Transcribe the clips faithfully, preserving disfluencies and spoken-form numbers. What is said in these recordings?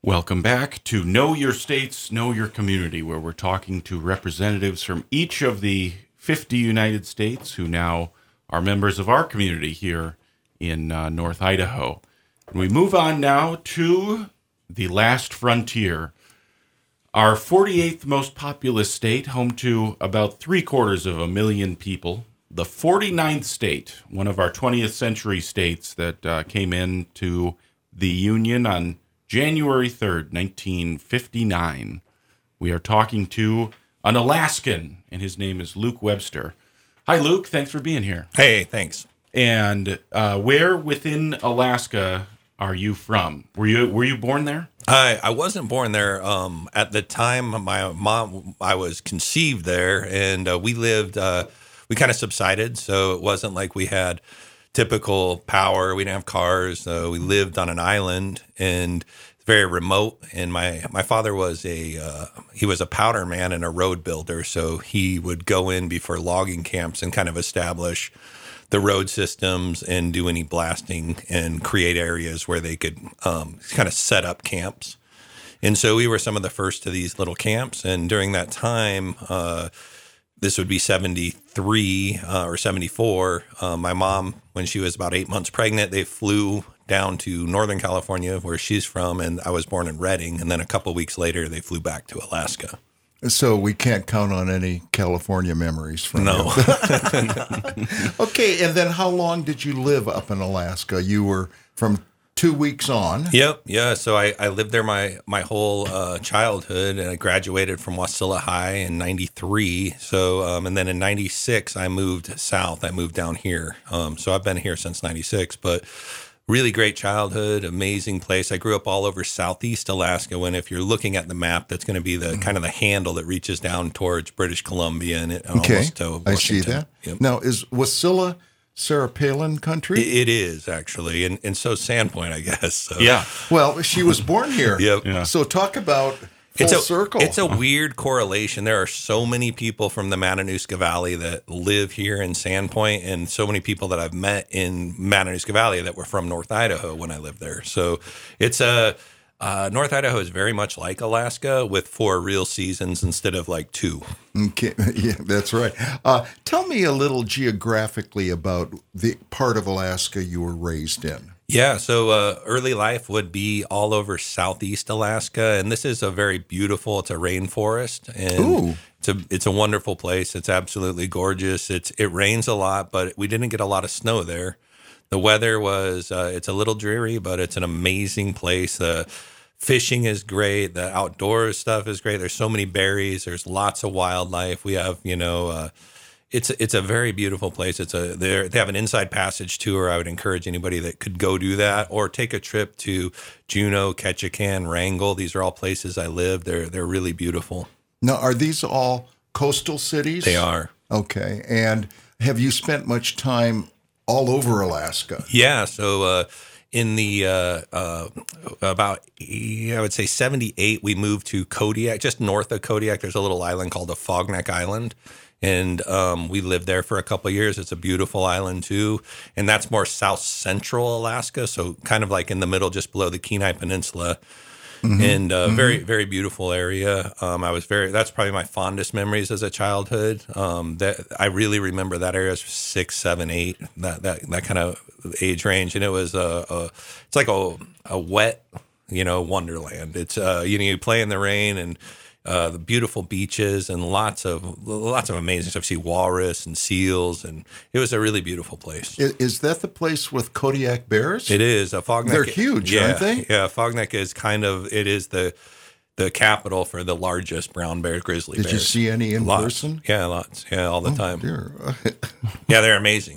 Welcome back to Know Your States, Know Your Community, where we're talking to representatives from each of the fifty United States who now are members of our community here in uh, North Idaho. And we move on now to the last frontier, our forty-eighth most populous state, home to about three quarters of a million people, the forty-ninth state, one of our twentieth century states that uh, came into the Union on January third, nineteen fifty-nine. We are talking to an Alaskan, and his name is Luke Webster. Hi, Luke. Thanks for being here. Hey, thanks. And uh, where within Alaska are you from? Were you were you born there? I, I wasn't born there. Um, at the time, my mom, I was conceived there, and uh, we lived, uh, we kind of subsided, so it wasn't like we had typical power. We didn't have cars. Uh, we lived on an island, and it's very remote. And my, my father was a uh, he was a powder man and a road builder, so he would go in before logging camps and kind of establish the road systems and do any blasting and create areas where they could um, kind of set up camps. And so we were some of the first to these little camps. And during that time, uh, this would be seventy-three uh, or seventy-four. Uh, my mom, when she was about eight months pregnant, they flew down to Northern California, where she's from, and I was born in Redding. And then a couple weeks later, they flew back to Alaska. So we can't count on any California memories from no. you. Okay, and then how long did you live up in Alaska? You were from two weeks on. Yep, yeah. So I, I lived there my my whole uh, childhood, and I graduated from Wasilla High in ninety-three. So um, and then in ninety-six I moved south. I moved down here. Um, so I've been here since ninety-six, but. Really great childhood, amazing place. I grew up all over Southeast Alaska. When if you're looking at the map, that's going to be the kind of the handle that reaches down towards British Columbia and it okay. almost to Washington. I see that. Yep. Now, is Wasilla Sarah Palin country? It, it is actually, and and so Sandpoint, I guess. So. Yeah. Well, she was born here. Yep. Yeah. So talk about full It's a circle. It's a weird correlation. There are so many people from the Matanuska Valley that live here in Sandpoint, and so many people that I've met in Matanuska Valley that were from North Idaho when I lived there. So it's a uh, North Idaho is very much like Alaska with four real seasons instead of like two. Okay. Yeah, that's right. Uh, tell me a little geographically about the part of Alaska you were raised in. Yeah, so uh, early life would be all over Southeast Alaska, and this is a very beautiful. It's a rainforest, and Ooh. it's a it's a wonderful place. It's absolutely gorgeous. It's it rains a lot, but we didn't get a lot of snow there. The weather was uh, it's a little dreary, but it's an amazing place. Uh, fishing is great. The outdoors stuff is great. There's so many berries. There's lots of wildlife. We have you know. Uh, It's it's a very beautiful place. It's a they they have an inside passage tour. I would encourage anybody that could go do that or take a trip to Juneau, Ketchikan, Wrangell. These are all places I live. They're they're really beautiful. Now, are these all coastal cities? They are. Okay. And have you spent much time all over Alaska? Yeah. So uh, in the uh, uh, about I would say seventy-eight, we moved to Kodiak, just north of Kodiak. There's a little island called the Fogneck Island. And um, we lived there for a couple of years. It's a beautiful island, too. And that's more south central Alaska, so kind of like in the middle, just below the Kenai Peninsula. Mm-hmm. And uh, mm-hmm. very, very beautiful area. Um, I was very, that's probably my fondest memories as a childhood. Um, that I really remember that area was six, seven, eight, that, that, that kind of age range. And it was, a, a it's like a, a wet, you know, wonderland. It's, uh, you know, you play in the rain and, Uh, the beautiful beaches and lots of lots of amazing stuff. See walrus and seals, and it was a really beautiful place. Is, is that the place with Kodiak bears? It is. A Fogneck. They're huge, yeah, aren't they? Yeah, Fogneck is kind of it is the the capital for the largest brown bear grizzly Did bears. you see any in lots. person? Yeah, lots. Yeah, all the Oh, time. dear. Yeah, they're amazing.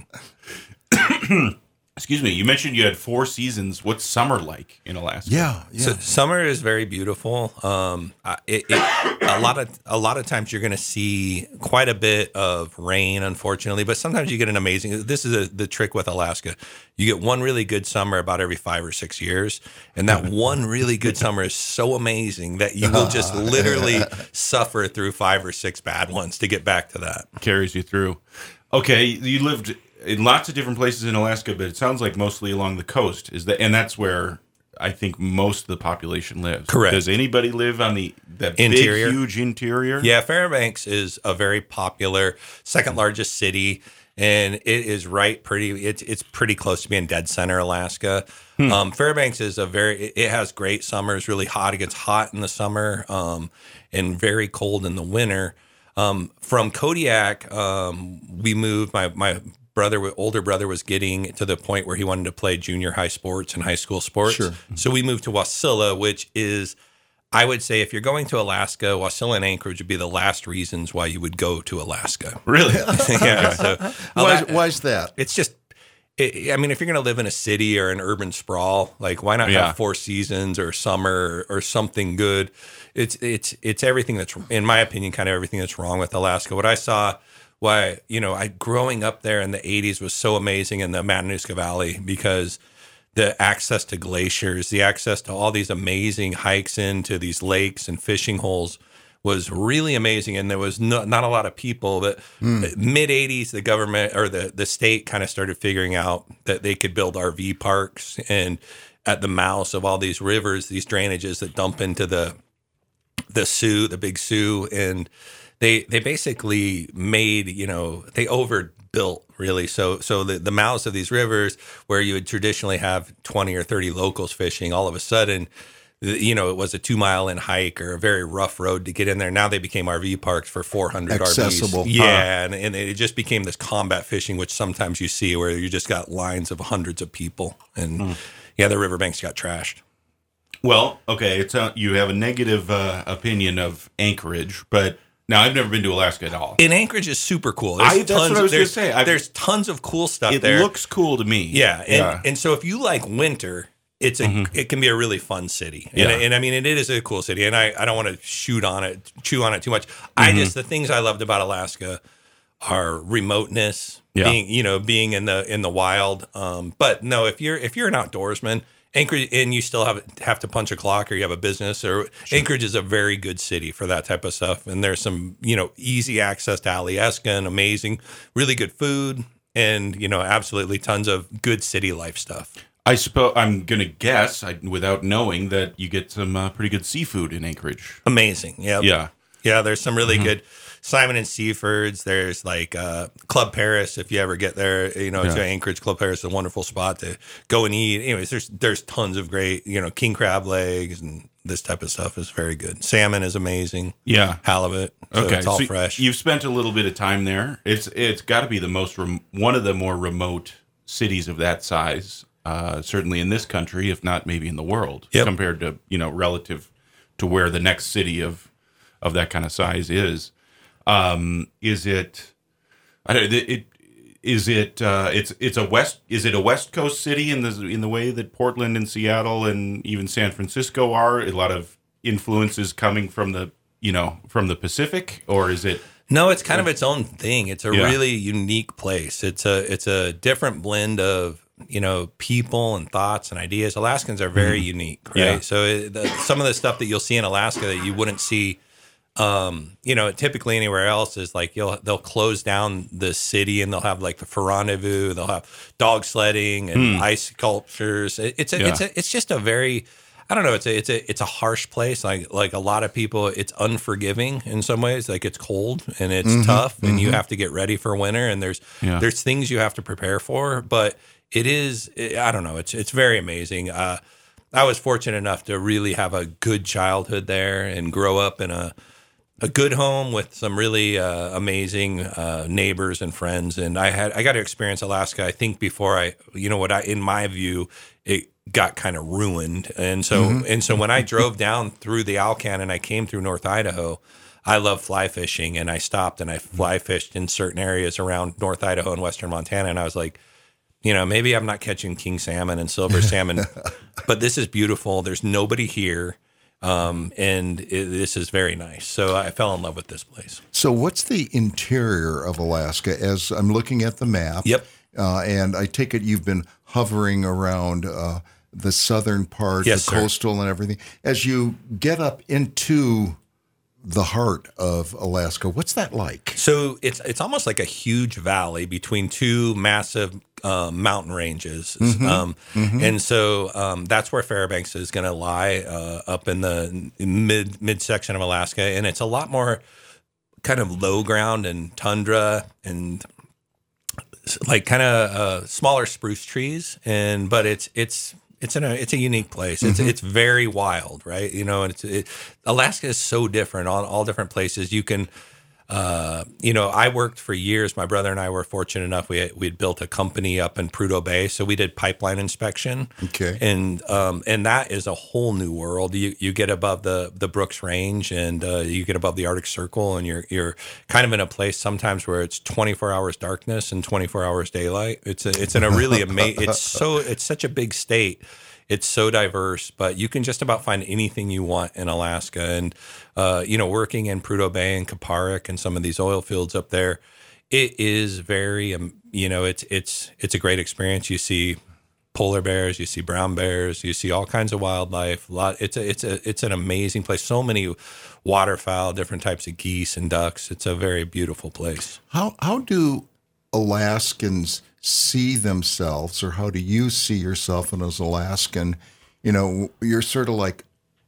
Excuse me. You mentioned you had four seasons. What's summer like in Alaska? Yeah, yeah. So summer is very beautiful. Um, I- it, it, a lot of a lot of times you're going to see quite a bit of rain, unfortunately, but sometimes you get an amazing. This is a, the trick with Alaska. You get one really good summer about every five or six years, and that one really good summer is so amazing that you will just literally suffer through five or six bad ones to get back to that. Carries you through. Okay, you lived in lots of different places in Alaska, but it sounds like mostly along the coast. Is that, and that's where I think most of the population lives. Correct. Does anybody live on the that Interior. big, huge interior? Yeah, Fairbanks is a very popular, second largest city, and it is right pretty. It's it's pretty close to being dead center, Alaska. Hmm. Um, Fairbanks is a very. It has great summers, really hot. It gets hot in the summer, um, and very cold in the winter. Um, from Kodiak, um, we moved. My my brother, older brother, was getting to the point where he wanted to play junior high sports and high school sports. Sure. So we moved to Wasilla, which is. I would say if you're going to Alaska, Wasilla and Anchorage would be the last reasons why you would go to Alaska. Really? Yeah. So why, is, why is that? It's just, it, I mean, if you're going to live in a city or an urban sprawl, like why not Yeah. have four seasons or summer or, or something good? It's it's it's everything that's, in my opinion, kind of everything that's wrong with Alaska. What I saw, why you know, I growing up there in the eighties was so amazing in the Matanuska Valley because. The access to glaciers, the access to all these amazing hikes into these lakes and fishing holes was really amazing. And there was no, not a lot of people. But mm. mid eighties, the government or the, the state kind of started figuring out that they could build R V parks. And at the mouths of all these rivers, these drainages that dump into the the Sioux, the Big Sioux. And they they basically made, you know, they overbuilt. Really, so so the, the mouths of these rivers, where you would traditionally have twenty or thirty locals fishing, all of a sudden, you know, it was a two mile in hike or a very rough road to get in there. Now they became R V parks for four hundred accessible. R Vs. Yeah, and, and it just became this combat fishing, which sometimes you see where you just got lines of hundreds of people, and mm. yeah, the riverbanks got trashed. Well, okay, it's a, you have a negative uh, opinion of Anchorage, but. Now, I've never been to Alaska at all. And Anchorage is super cool. There's I, that's tons what I was going to say. I've, there's tons of cool stuff it there. It looks cool to me. Yeah, and, yeah. and so if you like winter, it's a mm-hmm. it can be a really fun city. And, yeah. and I mean, it is a cool city. And I, I don't want to shoot on it, chew on it too much. Mm-hmm. I just the things I loved about Alaska are remoteness, yeah. being you know being in the in the wild. Um, but no, if you're if you're an outdoorsman. Anchorage, and you still have have to punch a clock, or you have a business, or sure. Anchorage is a very good city for that type of stuff. And there's some, you know, easy access to Alyeska, amazing, really good food, and you know, absolutely tons of good city life stuff. I suppose I'm going to guess, I, without knowing, that you get some uh, pretty good seafood in Anchorage. Amazing, yeah, yeah, yeah. There's some really mm-hmm. good. Simon and Seafords. There's like uh, Club Paris. If you ever get there, you know, yeah. to Anchorage, Club Paris is a wonderful spot to go and eat. Anyways, there's there's tons of great, you know, king crab legs and this type of stuff is very good. Salmon is amazing. Yeah, halibut. So okay, it's all so fresh. You've spent a little bit of time there. It's it's got to be the most rem- one of the more remote cities of that size, uh, certainly in this country, if not maybe in the world, yep. compared to you know relative to where the next city of of that kind of size is. Um, is it? I don't. It, it is it. Uh, it's it's a west. Is it a West Coast city in the in the way that Portland and Seattle and even San Francisco are? A lot of influences coming from the you know from the Pacific, or is it? No, it's kind of its own thing. It's a yeah. really unique place. It's a it's a different blend of you know people and thoughts and ideas. Alaskans are very mm-hmm. unique, right? Yeah. So it, the, some of the stuff that you'll see in Alaska that you wouldn't see. Um, you know, typically anywhere else is like you'll they'll close down the city and they'll have like the rendezvous, they'll have dog sledding and mm. ice sculptures. It, it's a, yeah. it's a, it's just a very, I don't know, it's a it's a it's a harsh place. Like like a lot of people, it's unforgiving in some ways. Like it's cold and it's mm-hmm. tough, and mm-hmm. you have to get ready for winter. And there's yeah. there's things you have to prepare for, but it is I don't know, it's it's very amazing. Uh, I was fortunate enough to really have a good childhood there and grow up in a a good home with some really uh, amazing uh, neighbors and friends. And I had, I got to experience Alaska, I think before I, you know what, I, in my view, it got kind of ruined. And so, mm-hmm. and so when I drove down through the Alcan and I came through North Idaho, I love fly fishing and I stopped and I fly fished in certain areas around North Idaho and Western Montana. And I was like, you know, maybe I'm not catching king salmon and silver salmon, but this is beautiful. There's nobody here. Um, and it, this is very nice. So I fell in love with this place. So what's the interior of Alaska? As I'm looking at the map, yep. Uh, and I take it you've been hovering around uh, the southern part, yes, the sir. coastal and everything. As you get up into the heart of Alaska. What's that like? So it's it's almost like a huge valley between two massive uh, mountain ranges, Mm-hmm. um, mm-hmm. and so um, that's where Fairbanks is going to lie, uh, up in the mid mid section of Alaska, and it's a lot more kind of low ground and tundra and like kind of uh, smaller spruce trees, and but it's it's. It's in a it's a unique place. It's mm-hmm. it's very wild, right? You know, and it's it, Alaska is so different on all different places. You can, uh, you know, I worked for years. My brother and I were fortunate enough. We we had built a company up in Prudhoe Bay, so we did pipeline inspection. Okay, and um and that is a whole new world. You you get above the the Brooks Range, and uh, you get above the Arctic Circle, and you're you're kind of in a place sometimes where it's twenty-four hours darkness and twenty-four hours daylight. It's a, it's in a really amazing. It's so it's such a big state. It's so diverse, but you can just about find anything you want in Alaska. And, uh, you know, working in Prudhoe Bay and Kaparik and some of these oil fields up there, it is very, um, you know, it's it's it's a great experience. You see polar bears, you see brown bears, you see all kinds of wildlife. A lot. It's a it's a it's an amazing place. So many waterfowl, different types of geese and ducks. It's a very beautiful place. How how do Alaskans see themselves, or how do you see yourself as Alaskan? You know, you're sort of like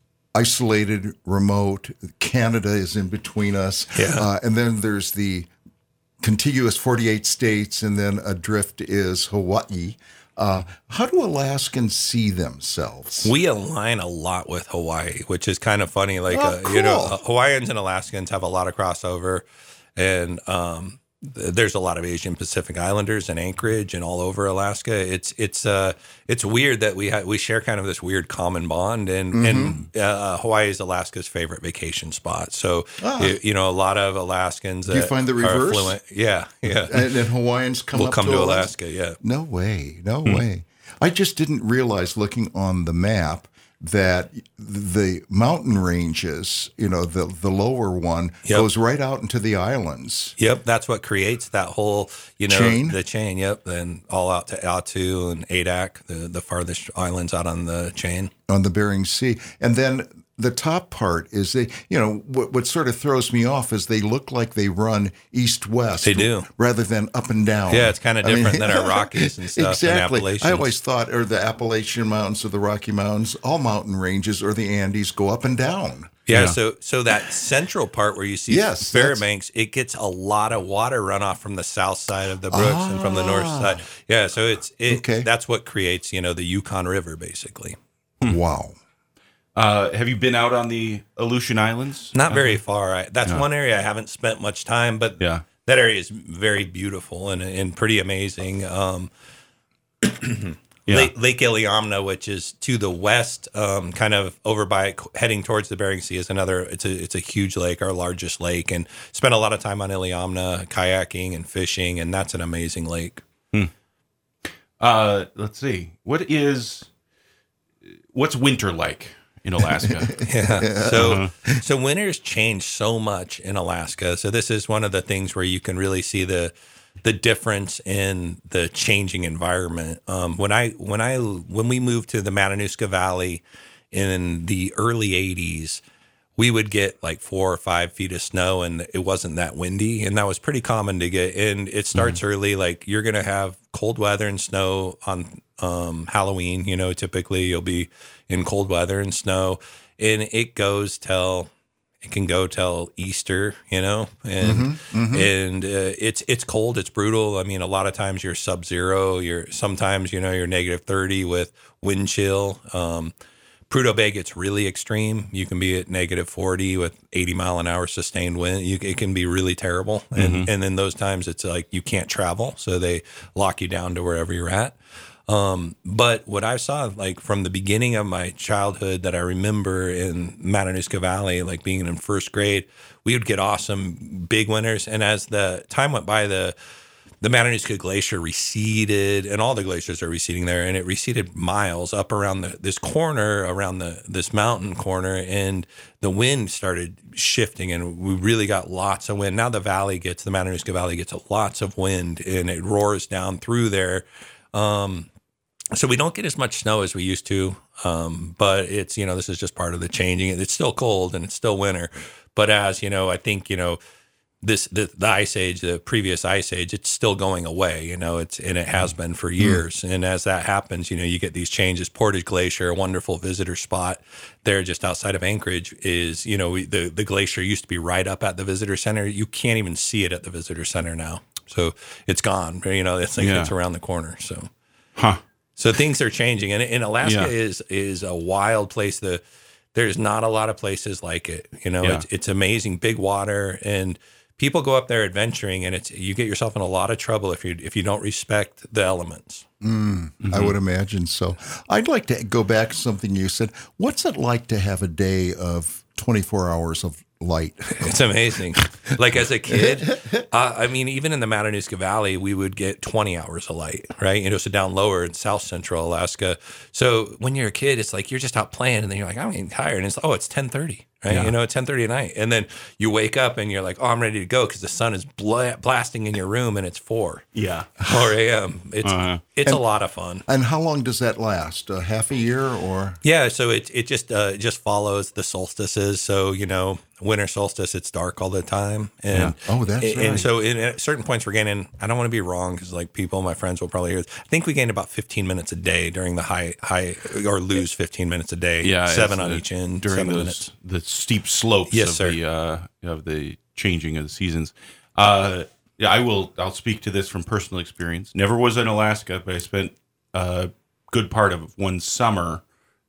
isolated, remote. Canada is in between us. Yeah. Uh, and then there's the contiguous forty-eight states, and then adrift is Hawaii. Uh, how do Alaskans see themselves? We align a lot with Hawaii, which is kind of funny. Like, oh, uh, cool. you know, uh, Hawaiians and Alaskans have a lot of crossover, and um, th- there's a lot of Asian Pacific Islanders in Anchorage and all over Alaska. It's it's uh, it's weird that we ha- we share kind of this weird common bond, and mm-hmm. and uh, Hawaii is Alaska's favorite vacation spot. So ah. you, you know, a lot of Alaskans. Do you find the reverse? Fluent. Yeah, yeah. And, and Hawaiians come will up come to, to Alaska? Alaska. Yeah. No way. No hmm. way. I just didn't realize, looking on the map, that the mountain ranges, you know, the the lower one yep. goes right out into the islands. Yep, that's what creates that whole, you know, chain? the chain. Yep, and all out to Attu and Adak, the the farthest islands out on the chain on the Bering Sea, and then the top part is they, you know, what, what sort of throws me off is they look like they run east-west. They do. Rather than up and down. Yeah, it's kind of different I mean, than our Rockies and stuff. Exactly. And Appalachians. I always thought, or the Appalachian Mountains or the Rocky Mountains, all mountain ranges or the Andes go up and down. Yeah, yeah. so so that central part where you see yes, Fairbanks, it gets a lot of water runoff from the south side of the Brooks ah. and from the north side. Yeah, so it's it, okay. that's what creates, you know, the Yukon River, basically. Hmm. Wow. Uh, have you been out on the Aleutian Islands? Not very far. I, that's yeah. one area I haven't spent much time, but yeah. that area is very beautiful and and pretty amazing. Um, yeah. Lake, Lake Iliamna, which is to the west, um, kind of over by heading towards the Bering Sea, is another. It's a it's a huge lake, our largest lake, and spent a lot of time on Iliamna, kayaking and fishing, and that's an amazing lake. Hmm. Uh, let's see, what is what's winter like in Alaska? yeah. So uh-huh. so winters change so much in Alaska. So this is one of the things where you can really see the the difference in the changing environment. Um, when I when I when we moved to the Matanuska Valley in the early eighties, we would get like four or five feet of snow, and it wasn't that windy, and that was pretty common to get. And it starts mm-hmm. early. Like you're gonna have cold weather and snow on um, Halloween. You know, typically you'll be in cold weather and snow, and it goes till it can go till Easter, you know, and mm-hmm, mm-hmm. and uh, it's it's cold, it's brutal. I mean, a lot of times you're sub zero. You're sometimes you know you're negative thirty with wind chill. Um, Prudhoe Bay gets really extreme. You can be at negative forty with eighty mile an hour sustained wind. You, it can be really terrible, and mm-hmm. and in those times it's like you can't travel, so they lock you down to wherever you're at. Um, but what I saw, like from the beginning of my childhood that I remember in Matanuska Valley, like being in first grade, we would get awesome big winters. And as the time went by, the the Matanuska Glacier receded, and all the glaciers are receding there, and it receded miles up around the, this corner, around the this mountain corner, and the wind started shifting, and we really got lots of wind. Now the valley gets, the Matanuska Valley gets lots of wind, and it roars down through there. Um, So we don't get as much snow as we used to, um, but it's, you know, this is just part of the changing. It's still cold and it's still winter, But as you know, I think you know this the, the ice age, the previous ice age, it's still going away. You know, it's and it has been for years. Mm. And as that happens, you know, you get these changes. Portage Glacier, a wonderful visitor spot there just outside of Anchorage, is you know the the glacier used to be right up at the visitor center. You can't even see it at the visitor center now. So it's gone. You know, it's like yeah. it's around the corner. So, huh. So things are changing, and, and Alaska yeah. is is a wild place. The there's not a lot of places like it. You know, yeah. it's it's amazing, big water, and people go up there adventuring, and it's you get yourself in a lot of trouble if you if you don't respect the elements. Mm, mm-hmm. I would imagine so. I'd like to go back to something you said. What's it like to have a day of twenty-four hours of light? It's amazing. Like as a kid, uh, I mean, even in the Matanuska Valley, we would get twenty hours of light, right? You know, so down lower in South Central Alaska. So when you're a kid, it's like you're just out playing, and then you're like, I'm getting tired, and it's like, oh, it's ten thirty. Right, yeah. You know, at ten thirty at night, and then you wake up and you're like, "Oh, I'm ready to go," because the sun is bla- blasting in your room, and it's four, yeah, four a.m. It's uh-huh. it's and, a lot of fun. And how long does that last? Uh, half a year, or yeah? So it it just uh, it just follows the solstices. So you know, winter solstice, it's dark all the time, and yeah. oh, that's and, right. And so in, at certain points, we're gaining. I don't want to be wrong because like people, my friends will probably hear this. I think we gained about fifteen minutes a day during the high high or lose fifteen minutes a day. Yeah, seven on the, each end during seven those minutes. the steep slopes yes, of sir. the uh, of the changing of the seasons. Uh, yeah, I will. I'll speak to this from personal experience. Never was in Alaska, but I spent a good part of one summer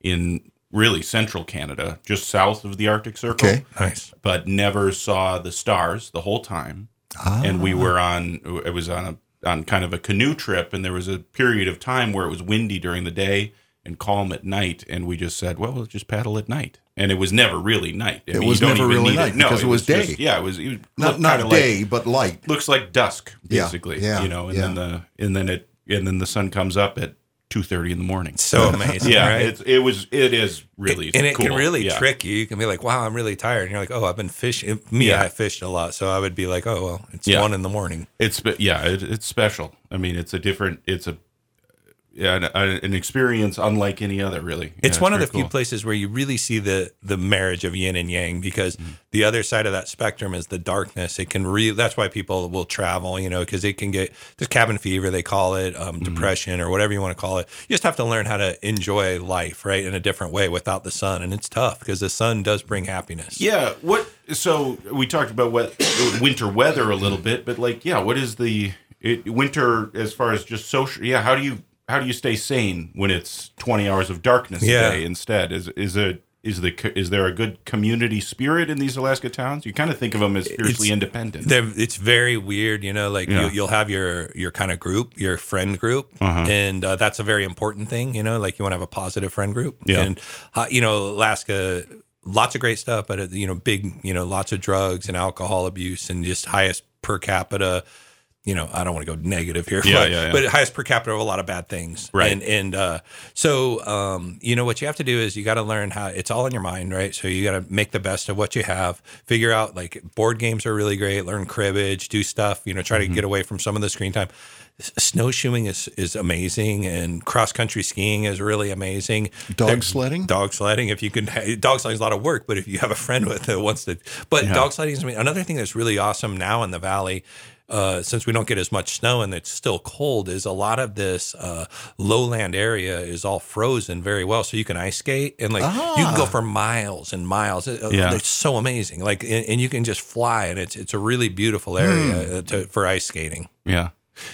in really central Canada, just south of the Arctic Circle. Okay, nice. But never saw the stars the whole time. Ah. And we were on. It was on a on kind of a canoe trip, and there was a period of time where it was windy during the day and calm at night, and we just said, well, let's just paddle at night. And it was never really night. I it mean, was you don't never even really need night it. No, because it was, was day. Just, yeah, it was, it was not not day, like, but light. Looks like dusk, Yeah, basically. yeah, you know, and yeah. then the and then it and then the sun comes up at two thirty in the morning. So amazing. yeah, right? it's, it was. It is really and it cool. can really yeah. trick you. You can be like, "Wow, I'm really tired," and you're like, "Oh, I've been fishing." Me, Yeah. I fished a lot, so I would be like, "Oh, well, it's Yeah. one in the morning." It's yeah, it, it's special. I mean, it's a different. It's a yeah, an, an experience unlike any other. Really, It's yeah, one of the very few cool. places where you really see the the marriage of yin and yang, because Mm-hmm. the other side of that spectrum is the darkness. It can really. That's why people will travel, you know, because it can get there's cabin fever, they call it, um, Mm-hmm. depression, or whatever you want to call it. You just have to learn how to enjoy life, right, in a different way without the sun, and it's tough because the sun does bring happiness. Yeah. What? So we talked about what winter weather a little bit, but like, yeah, what is the it, winter as far as just social? Yeah. How do you how do you stay sane when it's twenty hours of darkness Yeah. a day instead? Is is it is the is there a good community spirit in these Alaska towns? You kind of think of them as fiercely It's- independent. They're- It's very weird, you know. Like Yeah. you, you'll have your your kind of group, your friend group, Uh-huh. and uh, that's a very important thing, you know. Like you want to have a positive friend group, Yeah. and uh, you know, Alaska, lots of great stuff, but uh, you know, big, you know, lots of drugs and alcohol abuse, and just highest per capita. You know, I don't want to go negative here, Yeah, but, yeah, yeah. but highest per capita of a lot of bad things. Right. And, and uh, so, um, you know, what you have to do is you got to learn how it's all in your mind, right? So you got to make the best of what you have, figure out like board games are really great, learn cribbage, do stuff, you know, try Mm-hmm. to get away from some of the screen time. S- Snowshoeing is, is amazing, and cross country skiing is really amazing. Dog There- sledding? Dog sledding. If you can, dog sledding is a lot of work, but if you have a friend with it wants to, but Yeah. dog sledding is another thing that's really awesome now in the valley. Uh, since we don't get as much snow and it's still cold, is a lot of this uh, lowland area is all frozen very well, so you can ice skate and like you can go for miles and miles. It- uh, Yeah. It's so amazing. Like and, and you can just fly, and it's it's a really beautiful area uh, to, for ice skating. Yeah.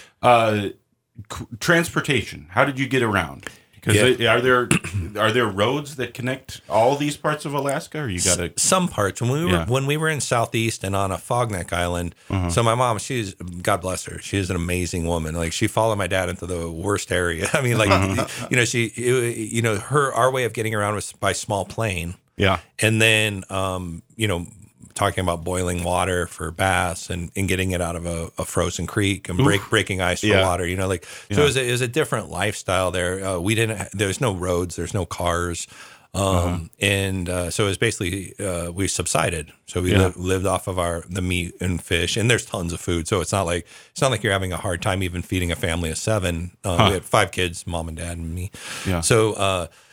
Uh, c- transportation. How did you get around? Because Yeah. are there are there roads that connect all these parts of Alaska, or you got to? Some parts when we were Yeah. Uh-huh. when we were in Southeast and on a Fogneck Island. So my mom, she's God bless her, she's an amazing woman. Like she followed my dad into the worst area. I mean, like Uh-huh. you know, she you know her our way of getting around was by small plane, Yeah. and then um, you know. Talking about boiling water for bass and, and getting it out of a, a frozen creek and break, breaking ice for Yeah. water, you know, like, so Yeah. it was a, it was a different lifestyle there. Uh, we didn't, there's no roads, there's no cars. Um, Uh-huh. and, uh, so it was basically, uh, we subsided. So we Yeah. lived, lived off of our, the meat and fish, and there's tons of food. So it's not like, it's not like you're having a hard time even feeding a family of seven. Uh, Huh. We had five kids, mom and dad and me. Yeah. So, uh,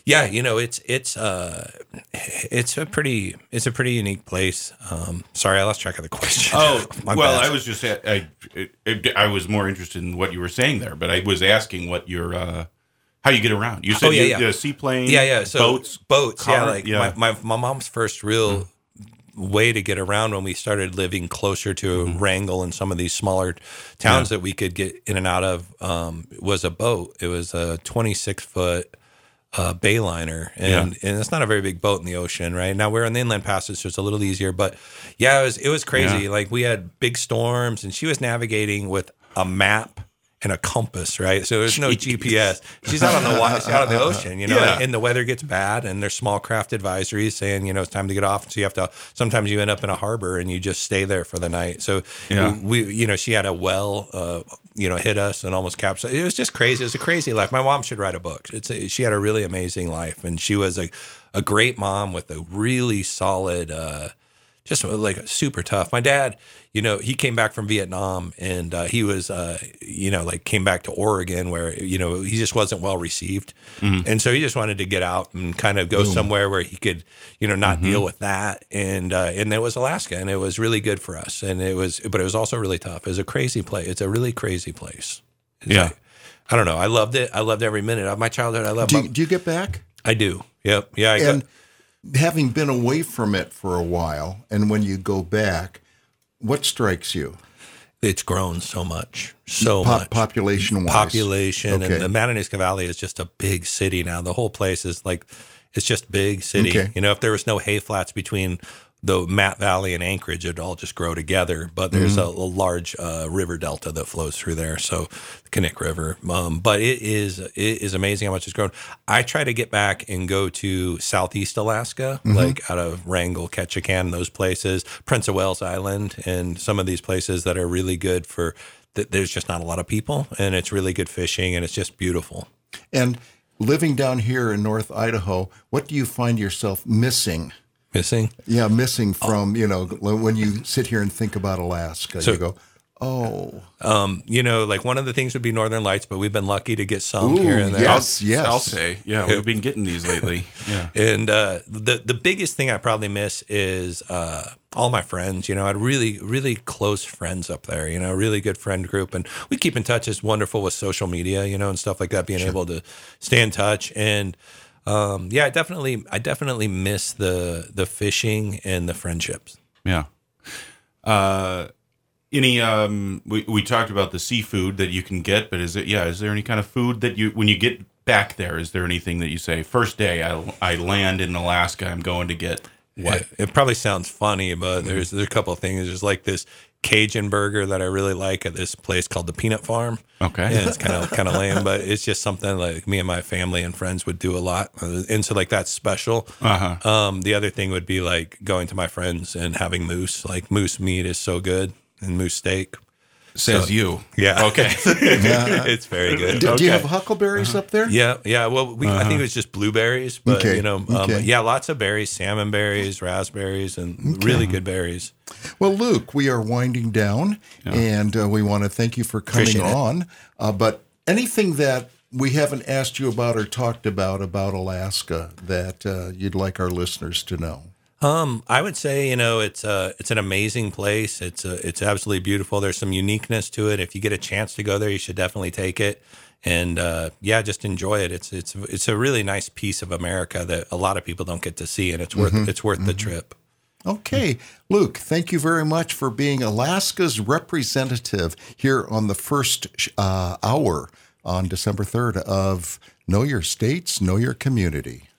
Yeah, you know, it's it's uh it's a pretty it's a pretty unique place. Um, sorry, I lost track of the question. Oh, My well, bad. I was just I, I I was more interested in what you were saying there, but I was asking what your uh, how you get around. You said Oh, yeah, you, yeah. the seaplane, yeah, yeah. So boats, boats. car- yeah, like yeah. My, my my mom's first real way to get around when we started living closer to Wrangell and some of these smaller towns Yeah. that we could get in and out of um, was a boat. It was a twenty-six foot. Uh, Bayliner, and and it's not a very big boat in the ocean, right? Now we're in the inland passage, so it's a little easier. But yeah, it was it was crazy. Yeah. Like we had big storms, and she was navigating with a map and a compass, right? So there's no G P S. She's out on the wa- she's out on the ocean, you know, Yeah. and the weather gets bad, and there's small craft advisories saying, you know, it's time to get off. So you have to. Sometimes you end up in a harbor and you just stay there for the night. So Yeah. we, you know, she had a well, uh, you know, hit us and almost capsized. It was just crazy. It was a crazy life. My mom should write a book. It's a, she had a really amazing life, and she was a a great mom with a really solid. Uh, Just like super tough. My dad, you know, he came back from Vietnam, and uh, he was, uh, you know, like came back to Oregon where, you know, he just wasn't well received. Mm-hmm. And so he just wanted to get out and kind of go somewhere where he could, you know, not Mm-hmm. deal with that. And uh, and it was Alaska, and it was really good for us. And it was, but it was also really tough. It was a crazy place. It's a really crazy place. It's Yeah. like- I don't know. I loved it. I loved every minute of my childhood. I loved Do you, my- do you get back? I do. Yep. Yeah. I And got, having been away from it for a while, and when you go back, what strikes you? it's grown so much, so Po- much. population-wise. population Okay. and the Matanuska Valley is just a big city now. The whole place is like it's just big city. Okay. You know, if there was no hay flats between the Matt Valley and Anchorage, it'd all just grow together. But there's Mm-hmm. a, a large uh, river delta that flows through there, so the Knik River. Um, but it is it is amazing how much it's grown. I try to get back and go to Southeast Alaska, Mm-hmm. like out of Wrangell, Ketchikan, those places, Prince of Wales Island, and some of these places that are really good for. Th- there's just not a lot of people, and it's really good fishing, and it's just beautiful. And living down here in North Idaho, what do you find yourself missing? Missing. Yeah, missing from, you know, when you sit here and think about Alaska, So- you go, oh, Um, you know, like one of the things would be Northern Lights, but we've been lucky to get some Ooh, here and there. yes. I'll say, yeah, we've been getting these lately. Yeah. And uh, the the biggest thing I probably miss is uh, all my friends. You know, I had really really close friends up there. You know, a really good friend group, and we keep in touch. It's wonderful with social media, you know, and stuff like that. Being able to stay in touch, and um, yeah, I definitely I definitely miss the the fishing and the friendships. Yeah. Uh, any um, we we talked about the seafood that you can get, but is it yeah? Is there any kind of food that you when you get back there? Is there anything that you say first day I I land in Alaska, I'm going to get what? It, it probably sounds funny, but there's there's a couple of things. There's like this Cajun burger that I really like at this place called the Peanut Farm. Okay. Yeah, it's kind of kind of lame, but it's just something like me and my family and friends would do a lot, and so like that's special. Uh-huh. Um, the other thing would be like going to my friends and having moose. Like moose meat is so good, and moose steak. Says you. Yeah, Okay. it's very good. do, do you Okay. have huckleberries up there? Yeah, yeah. Well, we, I think it was just blueberries, but Okay, you know, um, okay. yeah, lots of berries, salmon berries, raspberries, and really good berries. Well, Luke, we are winding down, and uh, we want to thank you for coming Appreciate it. on. Uh, but anything that we haven't asked you about or talked about about Alaska that uh, you'd like our listeners to know? Um, I would say, you know, it's uh it's an amazing place. It's uh, it's absolutely beautiful. There's some uniqueness to it. If you get a chance to go there, you should definitely take it. And uh, yeah, just enjoy it. It's it's it's a really nice piece of America that a lot of people don't get to see, and it's worth it's worth the trip. Okay, Luke, thank you very much for being Alaska's representative here on the first uh, hour on December third of Know Your States, Know Your Community.